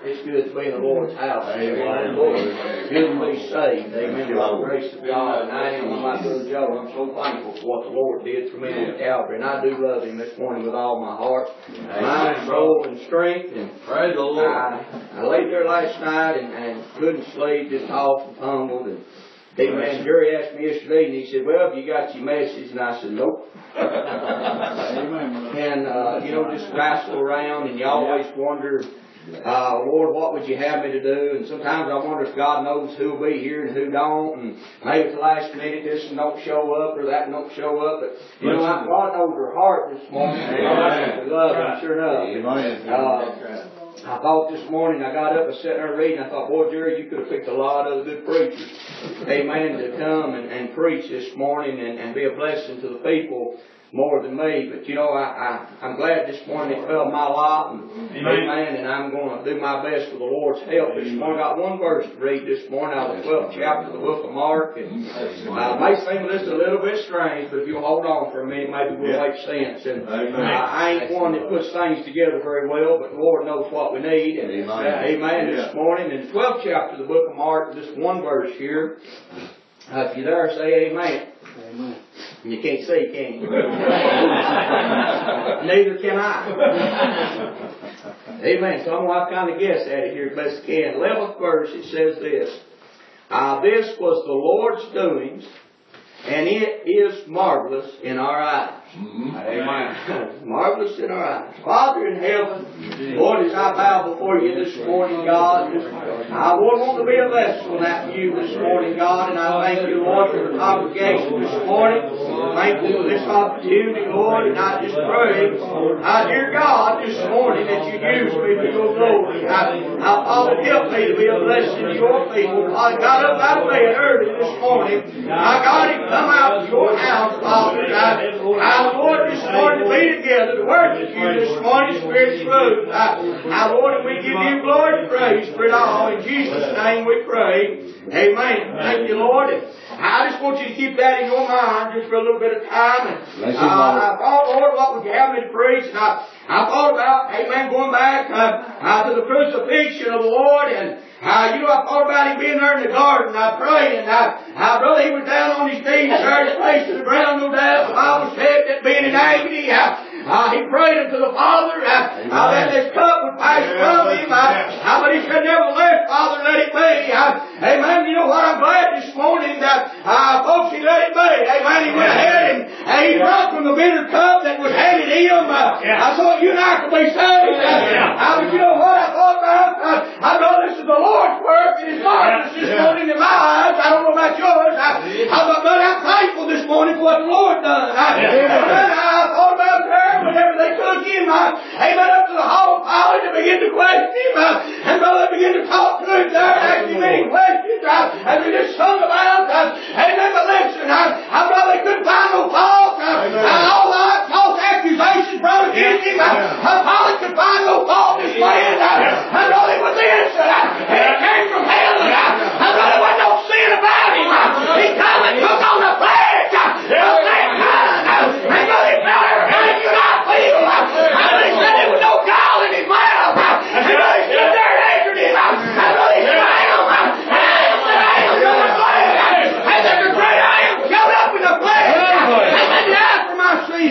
It's good to be in the Lord's house. Amen. Lord, it's good to be saved. Amen. By the grace of God. And I am, like Brother Joe, I'm so thankful for what the Lord did for me on Calvary. And I do love Him this morning with all my heart, mind, soul, and strength. And praise the Lord. I laid there last night and couldn't sleep, just off and tumbled. And Amen. Jerry asked me yesterday, and he said, "Well, have you got your message?" And I said, "Nope." And, just wrestle around, and you always wonder, Lord, what would you have me to do? And sometimes I wonder if God knows who will be here and who don't. And maybe at the last minute this one don't show up or that don't show up. But, God knows her heart this morning. We love Him, sure enough. I thought this morning, I got up and sat there reading, I thought, boy, Jerry, you could have picked a lot of good preachers, amen, to come and preach this morning and be a blessing to the people more than me. But, I'm glad this morning it fell in my lap, and amen, and I'm going to do my best with the Lord's help this morning. I got one verse to read this morning out of the 12th chapter of the book of Mark, and it may seem this a little bit strange, but if you'll hold on for a minute, maybe we'll make sense. And I ain't one that puts things together very well, but the Lord knows what we need. And amen, this morning, in the 12th chapter of the book of Mark, this one verse here, if you're there, say amen. Amen. You can't see, can you? Neither can I. Amen. So I'm going to kind of guess at it here as best I can. 11th verse, it says this. This was the Lord's doings, and it is marvelous in our eyes. Amen. Marvelous in our eyes. Father in heaven, Lord, as I bow before you this morning, God, I want to be a vessel after you this morning, God, and I thank you, Lord, for the congregation this morning. Thank you for this opportunity, Lord, and I just pray, dear God, this morning that you use me for your glory. Father, help me to be a blessing to your people. I got up out of bed early this morning. I got him come out to your house, Father, Lord, this morning to be together to worship you this morning, Spirit truth. Lord, we give you glory and praise for it all. In Jesus' name we pray. Amen. Thank you, Lord. I just want you to keep that in your mind just for a little bit of time. And I thought, Lord, what would you have me to preach? And I thought about, amen, going back to the crucifixion of the Lord. And, I thought about him being there in the garden. I prayed, and brother, he was down on his knees there, his face to the ground, no doubt. The Bible said that being in agony, he prayed unto the Father that this cup would pass from him. But he said, nevertheless, Father, let it be. Amen. You know what? I'm glad this morning that, folks, he let it be. Amen. He went ahead and he drank from the bitter cup that was handed him. I thought you and I could be saved. But you know what I thought about? I know this is the Lord's work. It is marvelous this morning in my eyes. I don't know about yours. But I'm thankful this morning for what the Lord done. I thought about her whenever they took him. Amen. Up to the hall of Pilate to begin to question him. And brother, they began to talk to him there and ask him many questions. And they just sung about. Amen. But listen, brother, they couldn't find no fault. All the false accusations brought against him. Pilate could find no fault in this man. And brother, he was innocent. He came from heaven. And brother, there was no sin about him. He come and took on the flesh of mankind. And brother, he felt everything you and I feel. And he said there was no gall in his mouth. And brother, he stood there and answered him. And brother, he said, I am. And I am that I am from the flesh. And that the great I am showed up in the flesh. And then died for my sins.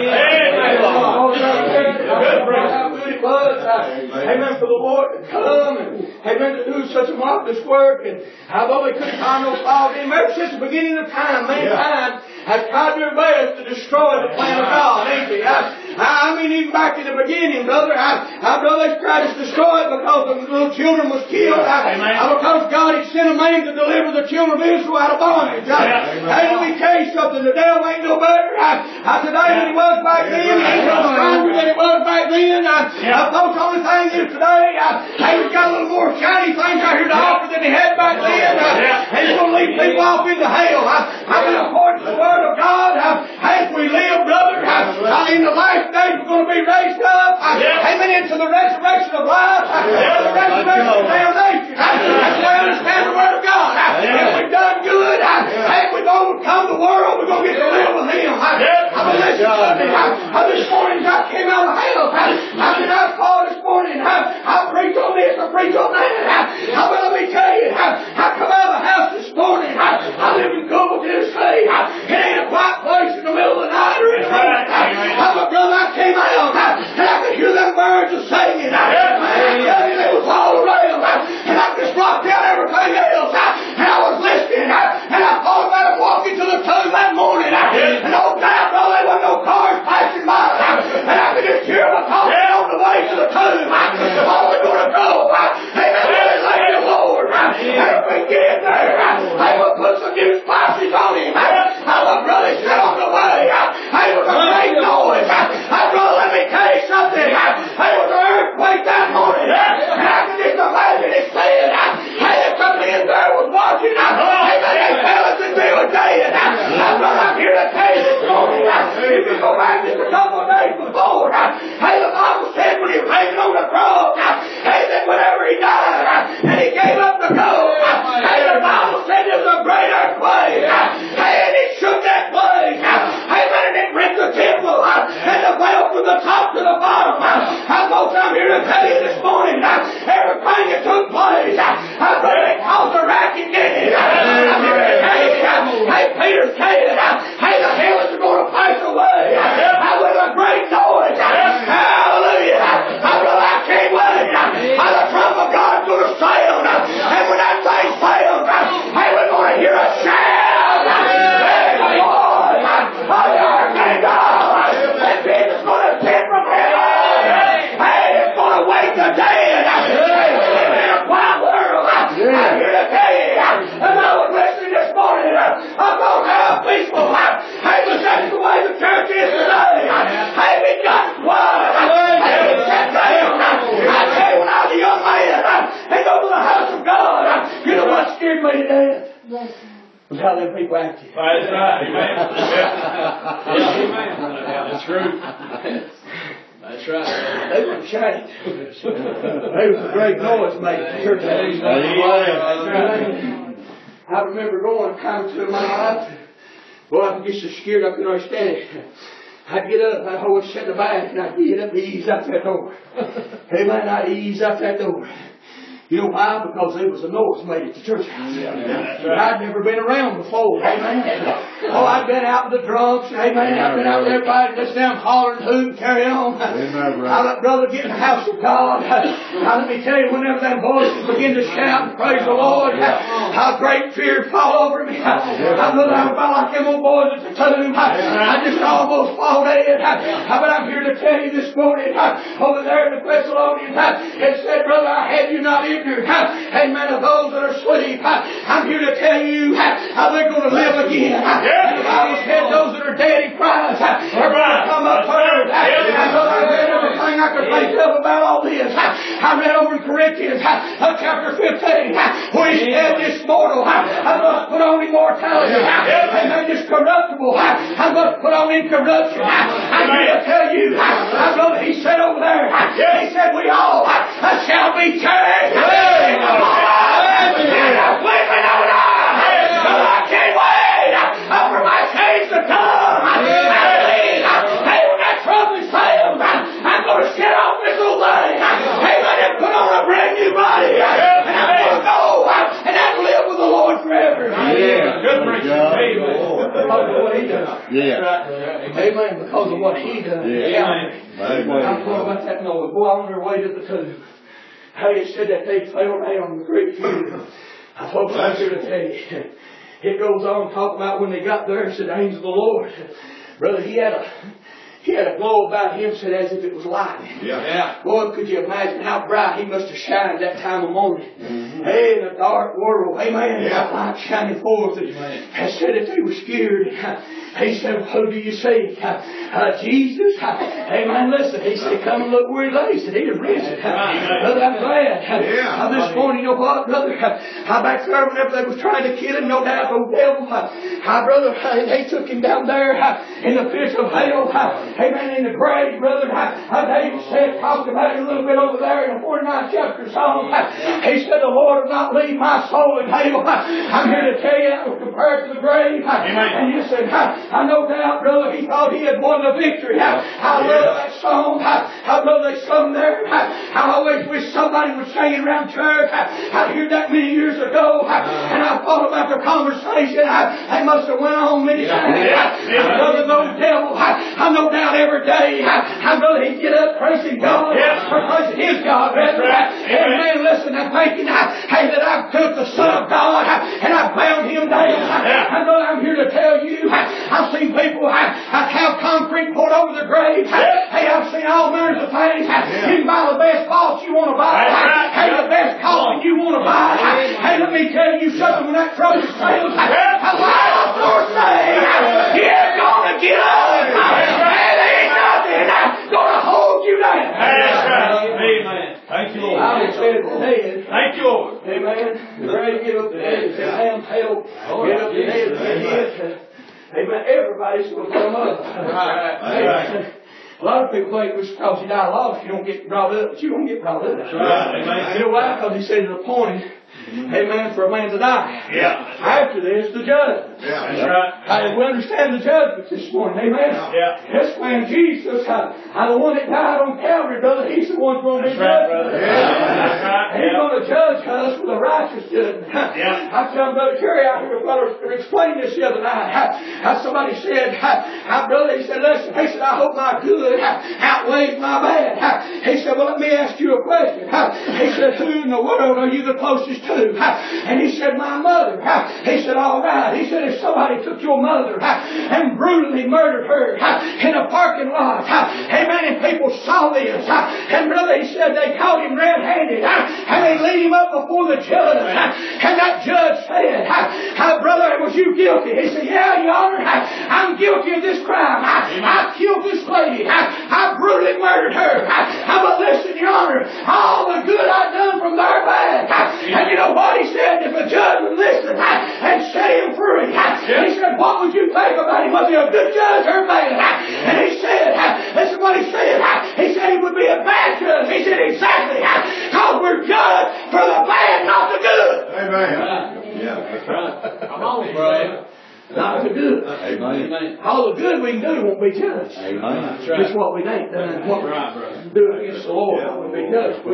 Amen, for the Lord to come and amen, to do such a marvelous work. And although they couldn't find no fault in him, ever since the beginning of time, mankind has tried their best to destroy the plan of God, ain't they? I mean, even back in the beginning, brother, brother, they tried to destroy it because the little children was killed. Because God had sent a man to deliver the children of Israel out of bondage. Hey, let me tell you something. The devil ain't no better today than he was back then. He ain't no stronger than he was back then. Folks, the only thing is today, he's got a little more shiny things out here to offer than he had back then. And he's going to lead people off into hell. I mean, according to the Word of God, as we live, brother, in the last days we're going to be raised up. Amen. Into the resurrection of life. The resurrection of damnation. As we understand the Word of God. If we've done good, and we've overcome the world, we're going to get to live with Him. I'm going to listen to me. This morning I came out of hell. I said, I saw this morning. I preach on this, I preach tell you this morning, everything that took place, it caused a racket, didn't it? I'm here to tell you, hey, Peter said, hey, the heavens are going to pass away. With a great noise. Hallelujah. I can't wait. The trump of God's going to sound. And when that thing sounds, hey, we're going to hear a shout. Hey, the Lord. And Jesus is going to ascend from heaven. Hey, it's going to wake the dead. Hey, we live in a quiet world. I'm here to tell you, as I was listening this morning, I'm going to have peaceful. Hey, but that's the way the church is today. Hey, we got quiet. Hey, we sat down. I tell you, when I was a young man, and go to the house of God, you know what scared me to death? Was how them people acted. That's right. Amen. That's true. That's right. They were ashamed. They was a great noise making the church. I remember going a time to my life. Well, I'd get so scared I couldn't understand it. I'd get up, I'd always sit in the back, and I'd get up and ease out that door. Amen, I'd ease out that door. You know why? Because there was a noise made at the church house. I'd never been around before. Amen. Oh, I'd been out with the drunks. Amen. I'd been out with everybody just down hollering, hooting, carry on. I let brother get in the house of God. Now let me tell you, whenever that voices begin to shout and praise the Lord, how great fear fall over me. I felt like them old boys at the tomb. I just almost fall dead. But I'm here to tell you this morning, over there in the Thessalonians, it said, brother, I had you not ignorant. Amen. Of those that are asleep. I'm here to tell you they're going to live again. And the Bible said those that are dead in Christ are going to come up first. And so I read everything I could think of about all this. I read over in Corinthians chapter 15 where he said this mortal I must put on immortality. Amen. This corruptible I must put on incorruption. I'm here to tell you, brother, he said over there, he said we all shall be changed. I can't wait for my change to come. Hey, when that trumpet sounds, I'm going to shut off this old thing. Hey, let him put on a brand new body. And I'm going to go and I'll live with the Lord forever. Good preaching. Because of what he done. Amen. Because of what he done. I'm talking about that noise. Boy, on their way to the tomb. Hey, it said that they fell down with great fear. Folks, I'm here to tell you. It goes on to talk about when they got there, it said, the angel of the Lord. Brother, he had a glow about him, said as if it was lightning. Boy, could you imagine how bright he must have shined that time of morning. Hey, in a dark world. Amen. That light shining forth. And said that they were scared. He said, who do you see? Jesus. Amen. Listen, he said, come and look where he lay. He said, he had risen. Brother, I'm glad. This morning, you know what, brother? Back there, whenever they was trying to kill him, no doubt, old devil. Brother, they took him down there in the pits of hell. Amen. In the grave, brother. David said, talked about it a little bit over there in the 49th chapter of Psalm. He said, the Lord will not leave my soul in hell. I'm here to tell you that was compared to the grave. And you said, I no doubt, brother, he thought he had won the victory. I love that song. I love they sung there. I always wish somebody would sing it around church. I heard that many years ago. And I thought about the conversation. They must have went on many times. Brother, no devil. I no doubt every day. I know he'd get up praising God. Or praising his God. Amen. Listen, I'm thinking, hey, that I took the Son of God and I bound him down. I know I'm here to tell you. I've seen people have concrete poured over their grave. Hey, I've seen all manners of things. You can buy the best vault you want to buy. Hey, the best coffin you want to buy. Hey, let me tell you something. When that trumpet sounds, a loud voice say, you're going to get up. And there ain't nothing going to hold you down. Amen. Thank you, Lord. I said dead. Thank you, Lord. Amen. Ready to get up the dead. Damn hell. Get up the dead. Amen. Everybody's going to come up. Right. A lot of people think just because you die lost, you don't get brought up, but you don't get brought up. Right. You know why? Because he said it's appointed Amen. For a man to die. Yeah. After this, the judgment. That's right. We understand the judgment this morning. Amen. Yeah. This man Jesus, the one that died on Calvary, brother, he's the one going to be That's right, judged. brother. That's right. And he's going to judge us with a righteous judgment. Yeah. I tell Brother Kerry out here, brother, explain this the other night. How somebody said, brother, he said, listen, he said, I hope my good outweighs my bad. He said, well, let me ask you a question. He said, who in the world are you the closest to? And he said, my mother. He said, all right. He said, if somebody took your mother and brutally murdered her in a parking lot, amen, and people saw this, and brother, he said, they caught him red-handed, and they laid him up before the judge, and that judge said, brother, was you guilty? He said, yeah, Your Honor, I'm guilty of this crime. I killed this lady. I brutally murdered her. But listen, Your Honor, all the good I've done from there back. And you know what he said? If a judge would listen and set him free, he said, what would you think about him? Was he a good judge or bad? And he said, this is what he said. He said he would be a bad judge. He said, exactly. Because we're judged for the bad, not the good. Amen. Yeah, that's right. Come on, brother. Not the good. Amen. All the good we can do won't be judged. Amen. Just what we ain't done. What we do against the Lord will be judged.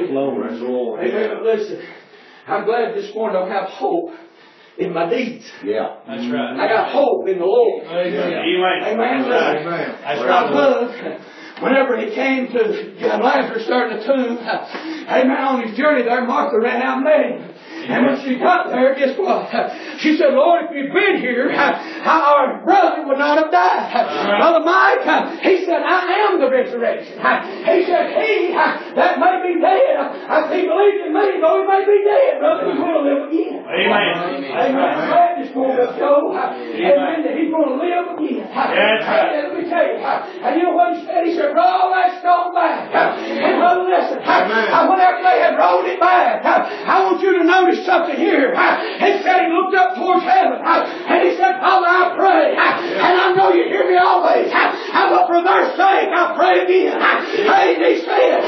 Amen. Listen, I'm glad this morning I don't have hope in my deeds. Yeah. That's right. I got hope in the Lord. Amen. Amen. That's I right. love whenever he came to Lazarus there in the tomb. Amen. On his journey there, Martha ran out and met him. And when she got there, guess what? She said, Lord, if you'd been here, our brother would not have died. Brother Mike, he said, I am the resurrection. He said, he that may be dead, if he believes in me, though he may be dead, brother, he's going to live again. Amen. Amen. I'm glad this morning, Joe. Amen. That he's going to live again. That's right. Let me tell you. And you know what he said? He said, roll that stone back. And brother, listen. Whenever they had rolled it back, I want you to notice something here. He said he looked up towards heaven. And he said, Father, I pray. And I know you hear me always. But for their sake, I pray again. And he said,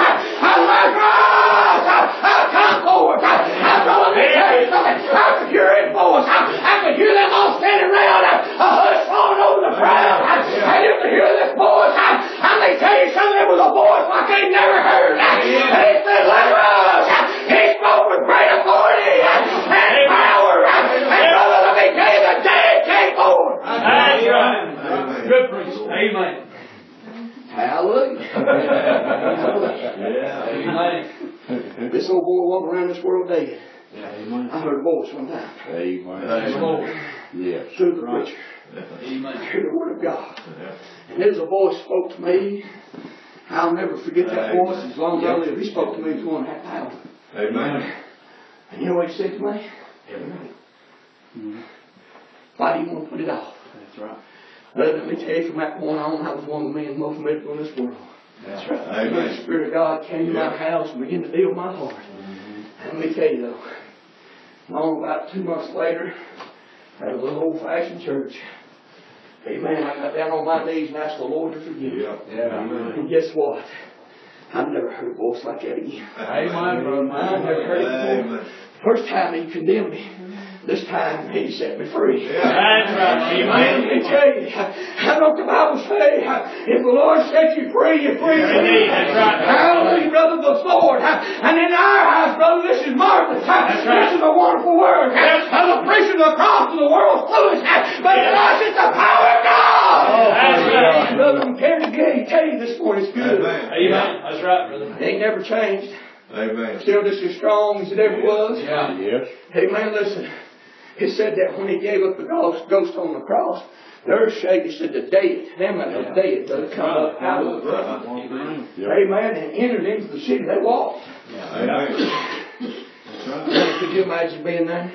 Lazarus, come forth. Brother, let me tell you something. I could hear his voice. I could hear them all standing around, a hush falling over the crowd. And you could hear this voice. I may tell you something. It was a voice like they never heard. And he said, Lazarus, he spoke with great authority and power. And brother, let me tell you, the dead came forward. That's right. Good preach. Amen. Hallelujah. Amen. This old boy walking around this world dead. Amen. I heard a voice one time. Amen. Yes. Through the preacher. I heard the word of God. And there's a voice spoke to me. I'll never forget that voice as long as I live. He spoke to me 2.5 hours. Amen. And you know what he said to me? Every night. Why do you want to put it off? That's right. Brother, let me tell you, from that point on, I was one of the men most miserable in this world. That's right. And the Spirit of God came to my house and began to deal with my heart. And let me tell you though, long about 2 months later, at a little old-fashioned church, amen, I got down on my knees and asked the Lord to forgive me. Yeah. And guess what? I've never heard a voice like that again. Amen, brother. I've never heard it before. First time he condemned me. This time he set me free. That's right. Amen. Let me tell you, I know what the Bible says. If the Lord sets you free, you're free indeed. That's right. Hallelujah, brother, the Lord. And in our house, brother, this is marvelous. That's right. This is a wonderful word. Yes. I'm a preacher of the cross to the world's foolish. But to us, it's the power of God. That's right. Brother, I'm carrying the tell you this morning, it's good. Amen. That's right, brother. It ain't never changed. Amen. Still just as strong as it ever was. Yeah. Yes. Amen. Listen, he said that when he gave up the ghost on the cross, the earth shake. He said the dead, them that are dead, they come up out of the ground. Amen. And entered into the city. They walked. Amen. That's right. Could you imagine being there?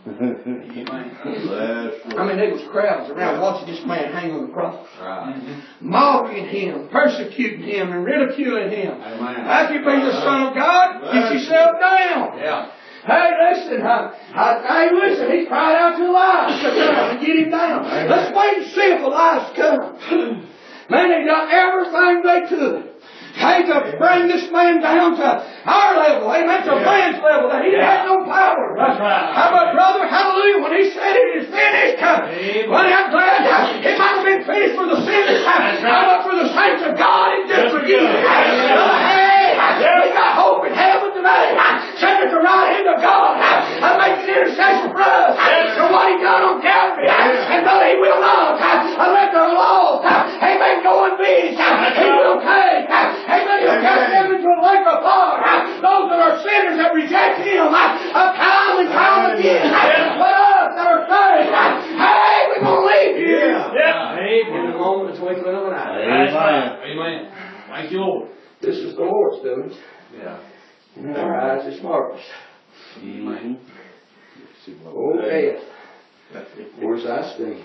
I mean, there was crowds around watching this man hang on the cross. Mocking him, persecuting him, and ridiculing him. How can you be the Son of God? Get yourself down. Yeah. Hey, listen, listen, he cried out to Elias to come and get him down. Let's wait and see if Elias comes. Man, they got everything they could. Hey, to bring this man down to our level. Amen. To man's level. That he had no power. right. How about brother? Hallelujah. When he said it is finished. Well, I'm glad it might have been finished for the sinners. How about for the saints of God? It's just for you. Hey, we got hope in heaven today. Send it to right hand of God. I'm making intercession for us for what He done on Calvary. And brother, He will not let the lost. Amen. Go unfinished. He will take. Amen. He'll cast them into a lake of fire. Those that are sinners that reject Him time and time again. But us that are saved, hey, we're going to leave here. In the moment of twinkling of an eye. Amen. Thank you, Lord. This is the Lord's doing. Yeah. And in our eyes, it's marvelous. Amen. Oh, death, where's thy sting?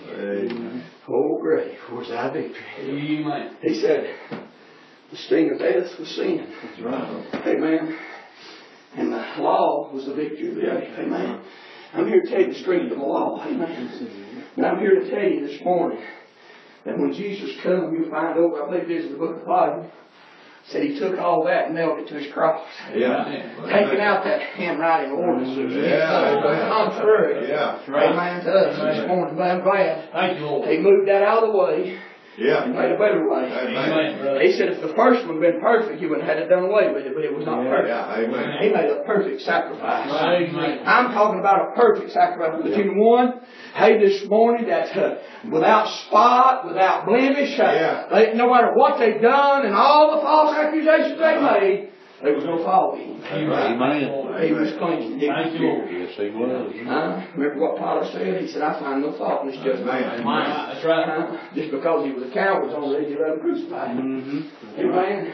Oh, grave, where's thy victory? Amen. He said, the sting of death was sin. That's right. Amen. And the law was the victory of death. Amen. I'm here to tell you the strength of the law. Amen. And I'm here to tell you this morning that when Jesus comes, you'll find over, I believe this is the book of Bible, said He took all that and nailed it to His cross. Yeah. Taking out that handwriting ordinances. Contrary. Yeah. Amen to us this morning. But I'm glad Thank you, Lord. He moved that out of the way Yeah. and made a better way. Amen, brother. He said if the first one had been perfect, He would have had it done away with it, but it was not perfect. Yeah. Amen. He made a perfect sacrifice. Amen. I'm talking about a perfect sacrifice. But you one, hey, this morning that's without spot, without blemish, no matter what they've done and all the false accusations they made, there was no fault in Him. Amen. He was clean. Thank you, Lord. Yes, He was. Remember what Pilate said? He said, I find no fault in this judgment. Amen. That's right. Just because he was a coward was only ready to let him crucify him. Amen.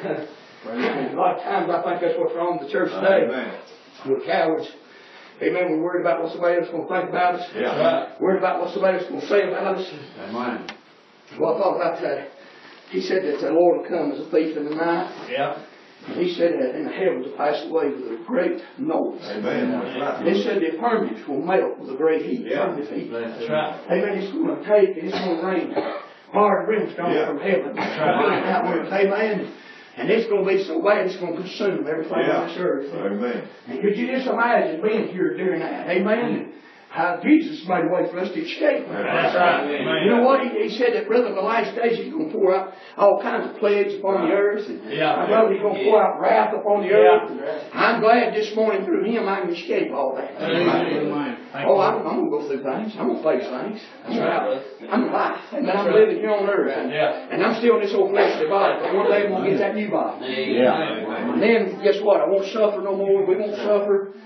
A lot of times I think that's what's wrong with the church today. Amen. We're cowards. Amen. We're worried about what somebody else is going to think about us. Yeah. Worried about what somebody else is going to say about us. Amen. Well, I thought about that. He said that the Lord will come as a thief in the night. Yeah. He said that in the heavens will pass away with a great noise. Amen. That's right. He said the firmament will melt with a great heat. Yeah. Firmament heat. That's right. Amen. It's going to take and it's going to rain hard brimstone from heaven. Outwards. Amen. And it's going to be so bad it's going to consume everything on this earth. Amen. And could you just imagine being here during that? Amen. How Jesus made a way for us to escape. That's right. Amen. You know what? He said that, brother, in the last days He's going to pour out all kinds of plagues upon the earth. And I know He's going to pour out wrath upon the earth. I'm glad this morning through Him I can escape all that. Amen. Oh, I'm going to go through things. I'm going to face things. That's right. I'm alive. And I'm living here on earth. And I'm still in this old fleshly body. But one day I'm going to get that new body. Yeah. And then, guess what? I won't suffer no more. We won't suffer.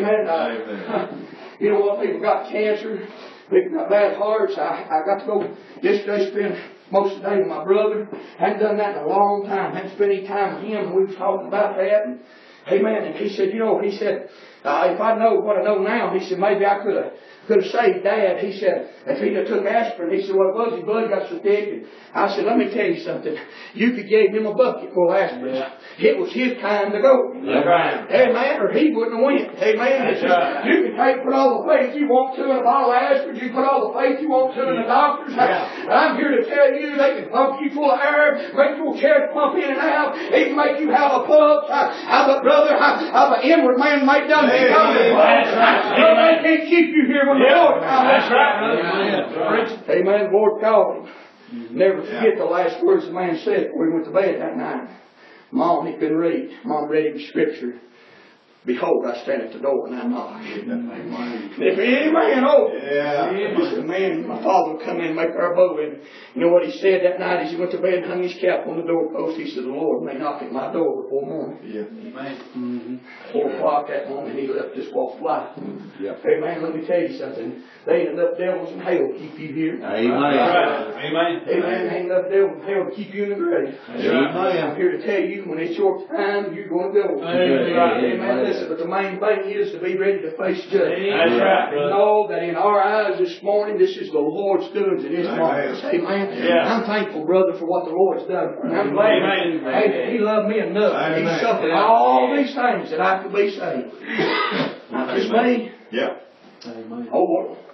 Amen. You know what? People got cancer. People got bad hearts. I got to go yesterday, spend most of the day with my brother. Hadn't done that in a long time. Hadn't spent any time with him. We was talking about that. And, amen. And he said, if I know what I know now, he said, maybe I could have saved Dad. He said, if he'd have took aspirin, he said, well, it was his blood got so thick. And I said, let me tell you something. You could give him a bucket full of aspirin. It was his time to go. Right. Amen. Or he wouldn't have went. Amen. You can put all the faith you want to in a bottle of aspirin. You can put all the faith you want to in the doctors. But I'm here to tell you, they can pump you full of air, make your chest pump in and out, even make you have a pulse. But brother, of an inward man might done be coming. But they can't keep you here when the Lord comes. That's right. Amen. The Lord called him. Never forget the last words the man said before he went to bed that night. Mom, he couldn't read. Mom read him scripture. Behold, I stand at the door and I knock. If any man open, he said, man, my father will come in and make our bow. And you know what he said that night as he went to bed and hung his cap on the doorpost? He said, the Lord may knock at my door before morning. Amen. 4 o'clock that morning, he left this walk of life. Amen. Let me tell you something. There ain't enough devils in hell to keep you here. Amen. Amen. Ain't enough devils in hell to keep you in the grave. I'm here to tell you, when it's your time, you're going to go. Amen. Listen, but the main thing is to be ready to face judgment. That's right. And know that in our eyes this morning, this is the Lord's doings and His marvelous. Amen. I'm thankful, brother, for what the Lord's done. And I'm glad that He loved me enough. And He suffered all these things that I could be saved. Not just me. Oh,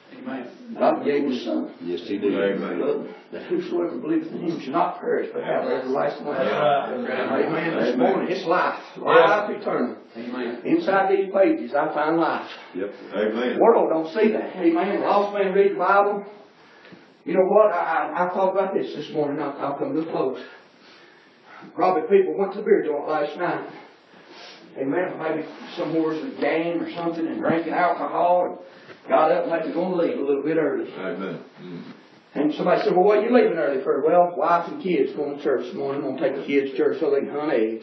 Amen. God gave His Son. Yes, He did. That whosoever believeth in Him shall not perish, but have everlasting life. That's right. Amen. This morning, it's life. Life eternal. Amen. Inside these pages, I find life. Yep. The world don't see that. Amen. Lost man read the Bible. You know what? I thought about this morning. I'll come to a close. Probably people went to the beer joint last night. Amen. Maybe somewhere was a game or something and drinking alcohol and got up and maybe going to leave a little bit early. Amen. And somebody said, well, what are you leaving early for? Well, wife and kids going to church this morning. I'm going to take the kids to church so they can hunt eggs.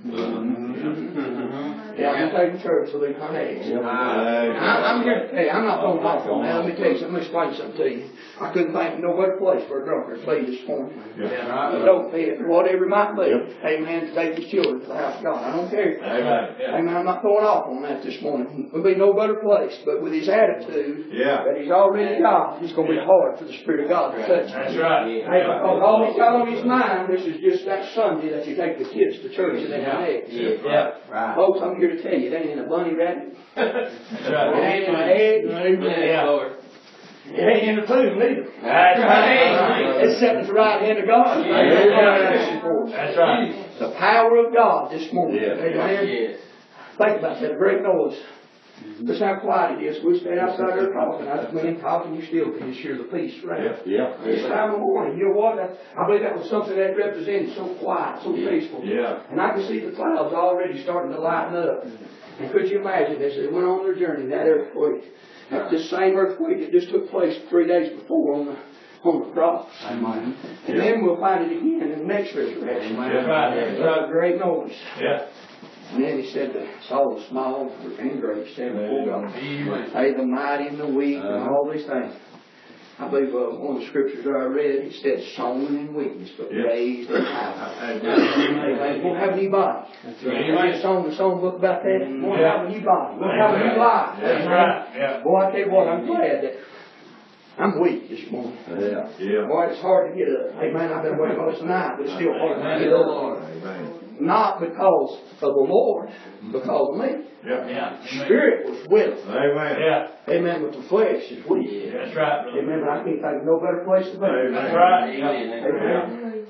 Yeah, I'm going to take them to church so they can hunt eggs. I'm here to tell you, I'm not going to talk on that. Let me tell you something. Let me explain something to you. I couldn't think of no better place for a drunkard to leave this morning. Don't pay it, whatever it might be. Amen. To take his children to the house of God. I don't care. Amen. I'm not going off on that this morning. There would be no better place. But with his attitude that he's already got, it's going to be hard for the Spirit of God to touch him. That's right. Hey, because all he's got on his mind, this is just that Sunday that you take the kids to church and they have eggs. Yeah. Folks, I'm here to tell you, it ain't in a bunny rabbit. That's right. It ain't in an egg. Yeah, Lord. It ain't in the tomb neither. That's right. It's sitting at the right hand of God. That's right. The power of God this morning. Amen. Yes. Think about that. A great noise. Just how quiet it is. We stand outside there talking. I mean, talking, you still can just hear the peace right? This time of morning, you know what? I believe that was something that represented so quiet, so peaceful. And I can see the clouds already starting to lighten up. And could you imagine as they went on their journey, that earthquake, this same earthquake that just took place 3 days before on the cross. And then we'll find it again in the next resurrection. That's right. That's a great noise. Yeah. And then he said that saw the small and great stand before God. Hey, the mighty and the weak and all these things. I believe one of the scriptures I read, he said, sown in weakness, but raised in power. Amen. Won't have any body. There's a song book about that. Won't have a new body. Won't have a new life. That's right. Boy, I tell you what, I'm glad that I'm weak this morning. Boy, it's hard to get up. Amen. I've been awake most of the night, but it's still hard to get up. Not because of the Lord, because of me. Spirit was with us. Amen. But the flesh is weak. That's right. Amen. But I can't think of no better place to be. That's right. Amen.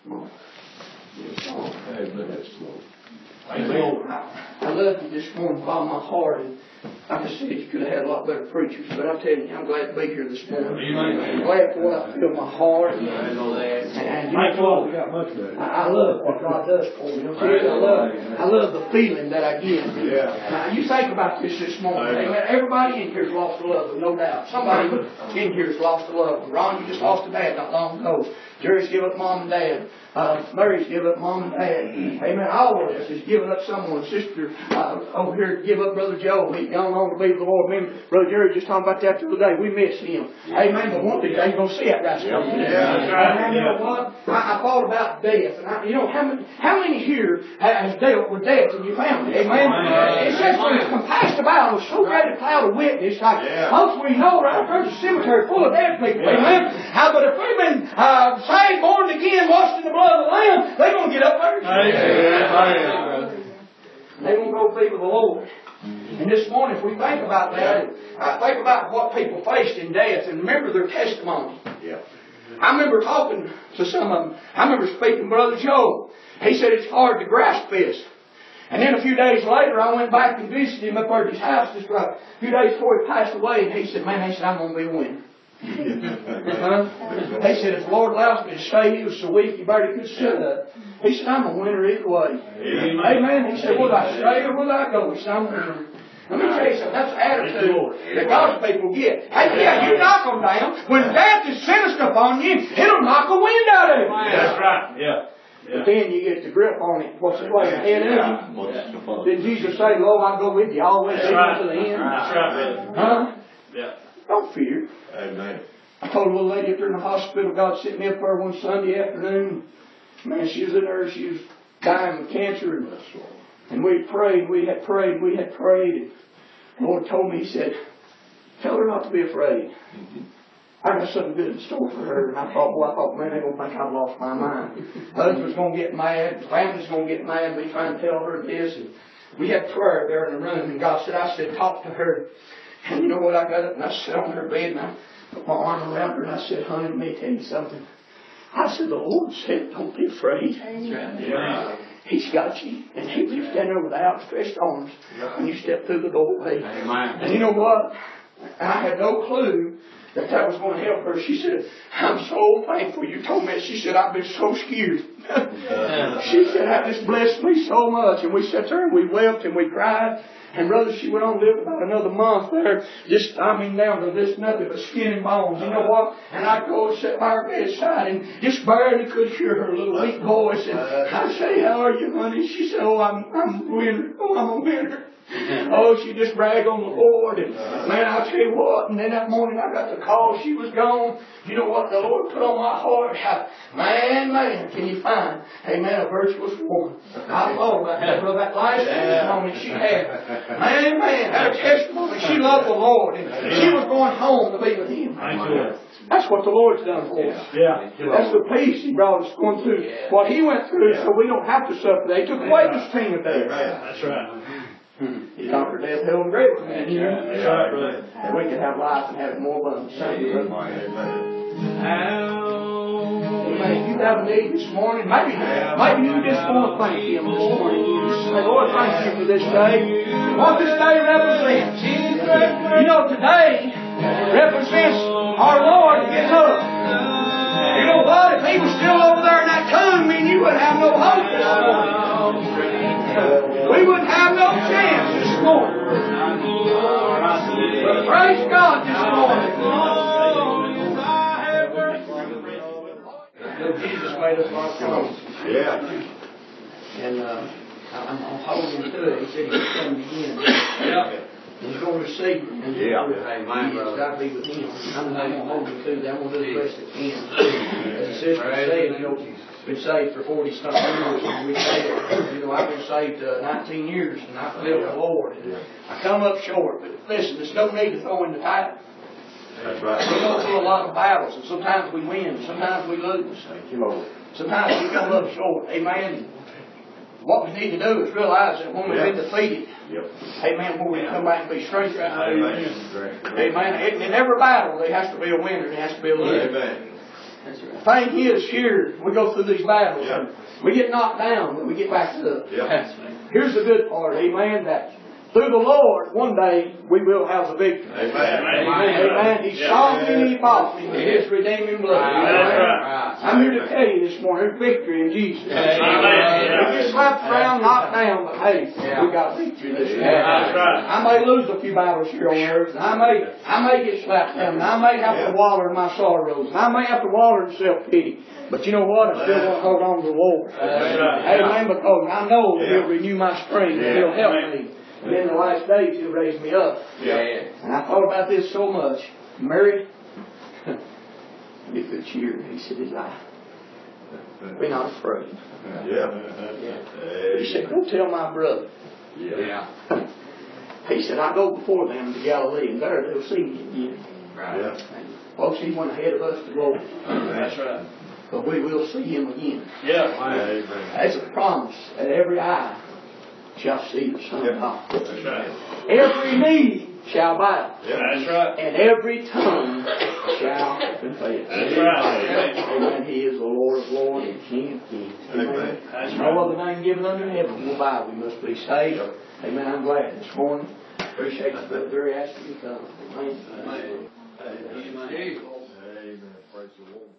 I love you this morning with all my heart. And like I said, you could have had a lot better preachers, but I'm telling you, I'm glad to be here this morning. I'm glad for what I feel in my heart. And you know what? I love what God does for me. I love the feeling that I get. Now, you think about this morning. Amen. Everybody in here's lost a loved one, no doubt. Somebody in here's lost a loved one. Ron, you just lost a dad not long ago. Jerry's given up mom and dad. Mary's given up mom and dad. Amen. All of us has given up someone. Sister over here give up Brother Joe. He's gone on to be with the Lord. Me and Brother Jerry just talking about that the other day. We miss him. Amen. But one thing, you're going to see it right now. Amen. You know what? I thought about death. And you know, how many here has dealt with death in your family? Amen. It says when it's compassed about with so great a cloud of witness, like folks we know right there's a cemetery full of dead people. Amen. But if we've been saved, born again, washed in the blood of the Lamb, they're going to get up there. They're going to go be with the Lord. And this morning, if we think about that, think about what people faced in death and remember their testimony. I remember talking to some of them. I remember speaking to Brother Joe. He said it's hard to grasp this. And then a few days later, I went back and visited him up at his house just a few days before he passed away. And he said, man, I'm going to be a winner. He said, if the Lord allows me to stay, he was so weak, he barely could sit up. He said, I'm a winner either way. Amen. He said, will I stay or will I go? He said, I'm a winner. Let me tell you something. That's the attitude that God's people get. Hey, yeah, you knock them down. When death is sentenced upon you, it'll knock the wind out of you. That's right. But then you get the grip on it. What's the way ahead of you? Did Jesus say, Lo, I'll go with you always even to the end? That's right. Huh? Yeah. Don't fear. Amen. I told a little lady up there in the hospital, God sent me up there one Sunday afternoon. Man, she was in there, she was dying of cancer. And we prayed, we had prayed. And the Lord told me, He said, tell her not to be afraid. I got something good in store for her. And I thought, man, they're going to think I've lost my mind. Husband's going to get mad. Family's going to get mad. Me trying to tell her this. And we had prayer there in the room. And God said, talk to her. And you know what? I got up and I sat on her bed and I put my arm around her and I said, honey, let me tell you something. I said, the Lord said, don't be afraid. Yeah. He's got you. And He was standing there with outstretched arms when you step through the doorway. Amen. And you know what? And I had no clue that that was going to help her. She said, I'm so thankful you told me. She said, I've been so scared. She said, that just blessed me so much. And we sat there and we wept and we cried. And brother, she went on to live about another month there. Just, down to this nothing but skin and bones. You know what? And I'd go and sit by her bedside and just barely could hear her little weak voice. And I'd say, how are you, honey? She said, oh, I'm a winner. Oh, I'm a winner. Oh, she just bragged on the Lord. And man, I'll tell you what. And then that morning I got the call. She was gone. You know what the Lord put on my heart? Man, can you find, amen, a virtuous woman? I thought about that, brother. That last testimony she had. Man, had a testimony. She loved the Lord. And she was going home to be with Him. That's what the Lord's done for us. Yeah. That's the peace He brought us going through. What He went through so we don't have to suffer. They took away the sting of death. That's right. He conquered death, hell, and grave. That's right, brother. And we can have life and have it more abundant. Amen. You have a need this morning. Maybe you just want to thank Him this morning. Just say, Lord, thank you for this day. What this day represents. You know, today represents our Lord getting up. You know what? If He was still over there in that tomb, me and you wouldn't have no hope this morning. We wouldn't have no chance this morning. But praise God this morning. Jesus made us our promise. Yeah. And I'm holding to it. He said He was coming again. He's going to receive me. Yeah. Amen, brother. I'll be with Him. I'm going to hold Him to that. I'm going to do the best I can. As the sister said, you know, been saved for 40-something years. And we say, you know, I've been saved 19 years and I feel the Lord. And I come up short. But listen, there's no need to throw in the towel. That's right. We go through a lot of battles, and sometimes we win, sometimes we lose. Thank you, Lord. Sometimes we come up short. Amen. What we need to do is realize that when we've been defeated, amen, when we come back and be strengthened. Amen. In every battle, there has to be a winner, there has to be a loser. Amen. The thing is, here, we go through these battles, and we get knocked down, but we get back up. Here's the good part, amen, that through the Lord, one day, we will have the victory. Amen. He saw me and He bought me with His redeeming blood. I'm here to tell you this morning, there's victory in Jesus. We get slapped around, knocked down, but hey, we got victory this morning. I may lose a few battles here on earth, and I may get slapped down, and I may have to wallow in my sorrows, and I may have to wallow in self-pity. But you know what? I still want to hold on to the Lord. Amen. Because I know that He'll renew my strength, and He'll help me. And in the last days, He'll raise me up. And I thought about this so much. Mary, be good cheer. He said, His eye. Be not afraid. He said, go tell my brother. He said, I go before them to Galilee, and there they'll see me again. Folks, He went ahead of us to glory. That's right. But we will see Him again. That's a promise that every eye shall see the Son of God. That's right. Every knee shall bow. That's right. And every tongue shall confess. That's right. Amen. He is the Lord of lords and King of kings. Amen. That's No other name given under heaven will bow. We must be saved. Amen. I'm glad this morning. Appreciate you, Brother Barry, asking me to come. Amen. Amen. Praise the Lord.